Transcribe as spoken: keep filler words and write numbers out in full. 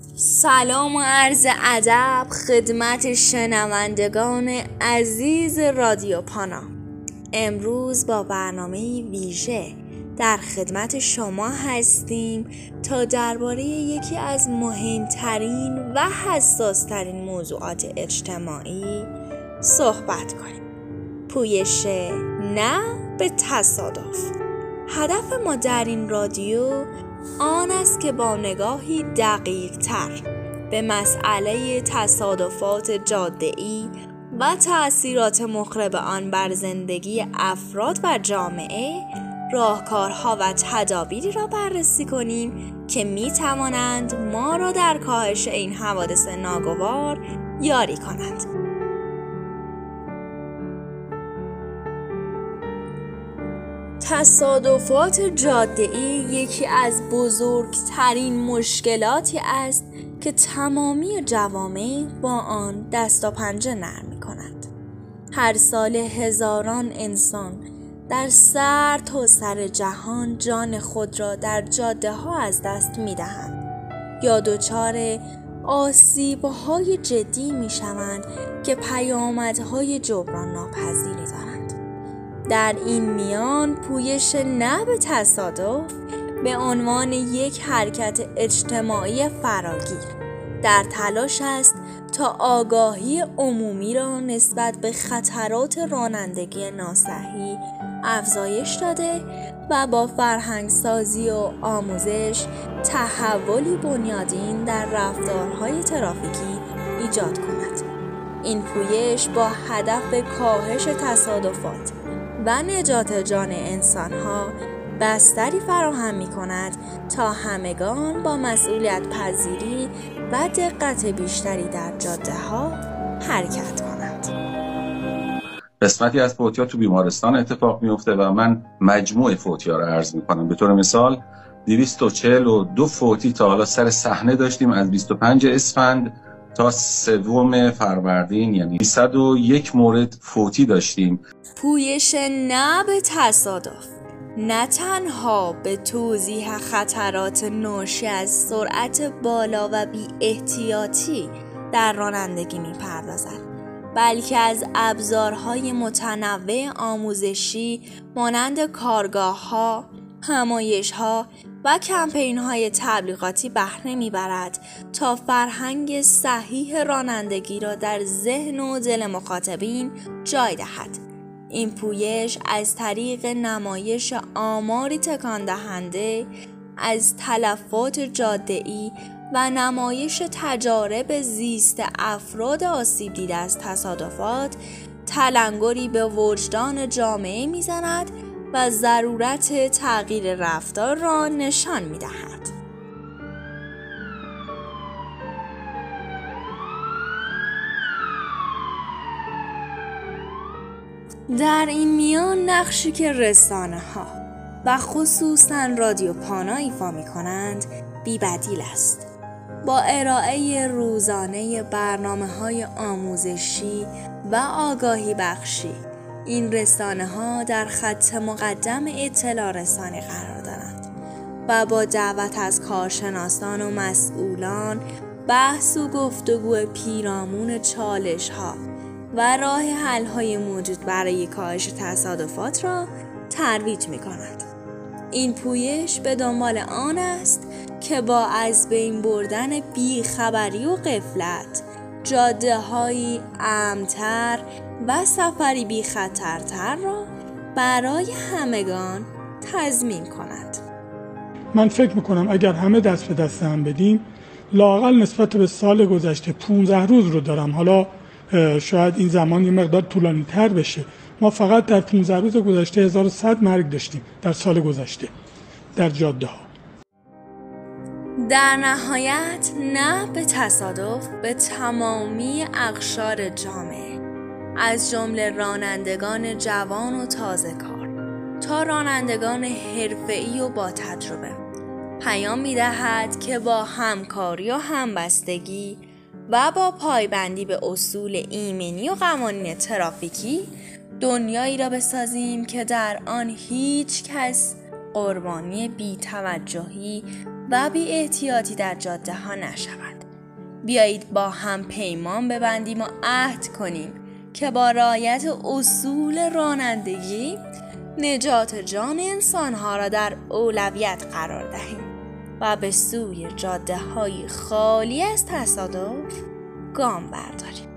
سلام و عرض ادب خدمت شنوندگان عزیز رادیو پانا. امروز با برنامه ویژه در خدمت شما هستیم تا درباره یکی از مهمترین و حساسترین موضوعات اجتماعی صحبت کنیم. پویش نه به تصادف. هدف ما در این رادیو آن است که با نگاهی دقیق تر به مسئله تصادفات جاده‌ای و تأثیرات مخرب آن بر زندگی افراد و جامعه راهکارها و تدابیری را بررسی کنیم که می توانند ما را در کاهش این حوادث ناگوار یاری کنند. تصادفات جاده‌ای یکی از بزرگترین مشکلاتی است که تمامی جوامع با آن دست و پنجه نرم می‌کنند. هر سال هزاران انسان در سر تا سر جهان جان خود را در جاده‌ها از دست می‌دهند یا دچار آسیب‌های جدی می‌شوند که پیامدهای جبران ناپذیری دارند. در این میان پویش نه به تصادف به عنوان یک حرکت اجتماعی فراگیر در تلاش است تا آگاهی عمومی را نسبت به خطرات رانندگی ناصحیح افزایش داده و با فرهنگسازی و آموزش تحولی بنیادین در رفتارهای ترافیکی ایجاد کند. این پویش با هدف کاهش تصادفات و نجات جان انسان‌ها بستری فراهم می‌کند تا همگان با مسئولیت پذیری و دقت بیشتری در جاده‌ها حرکت کنند. قسمتی از فوتی‌ها تو بیمارستان اتفاق میفته و من مجموع فوتی‌ها رو عرض می‌کنم. به طور مثال دویست و چهل و دو فوتی تا حالا سر صحنه داشتیم از بیست و پنج اسفند تا سوم فروردین، یعنی صد و یک مورد فوتی داشتیم. پویش نه به تصادف نه تنها به توضیح خطرات ناشی از سرعت بالا و بی احتیاطی در رانندگی می‌پردازد، بلکه از ابزارهای متنوع آموزشی مانند کارگاه‌ها، همایش‌ها و کمپین‌های تبلیغاتی بهره می‌برد تا فرهنگ صحیح رانندگی را در ذهن و دل مخاطبین جای دهد. این پویش از طریق نمایش آماری تکان دهنده از تلفات جاده‌ای و نمایش تجارب زیست افراد آسیب دیده از تصادفات تلنگری به وجدان جامعه می‌زند و ضرورت تغییر رفتار را نشان می‌دهد. در این میان نقشی که رسانه‌ها و خصوصاً رادیو پانا ایفا می‌کنند بی‌بدیل است. با ارائه روزانه برنامه‌های آموزشی و آگاهی بخشی، این رسانه‌ها در خط مقدم اطلاع رسانی قرار دارند و با دعوت از کارشناسان و مسئولان بحث و گفتگو پیرامون چالش‌ها و راه حل‌های موجود برای کاهش تصادفات را ترویج می‌کند. این پویش به دنبال آن است که با از بین بردن بیخبری و غفلت جاده‌هایی امن‌تر و سفری بی خطرتر را برای همگان تضمین کند. من فکر میکنم اگر همه دست به دست هم بدیم، لااقل نسبت به سال گذشته پانزده روز رو دارم، حالا شاید این زمان یه مقدار طولانی تر بشه، ما فقط در پانزده روز گذشته هزار و صد مرگ داشتیم در سال گذشته در جاده ها. در نهایت نه به تصادف به تمامی اقشار جامعه از جمله رانندگان جوان و تازه کار تا رانندگان حرفه‌ای و با تجربه پیام می‌دهد که با همکاری و همبستگی و با پایبندی به اصول ایمنی و قوانین ترافیکی دنیایی را بسازیم که در آن هیچ کس قربانی بی‌توجهی و بی‌احتیاطی در جاده ها نشود. بیایید با هم پیمان ببندیم و عهد کنیم که با رعایت اصول رانندگی نجات جان انسانها را در اولویت قرار دهیم و به سوی جاده های خالی از تصادف گام برداریم.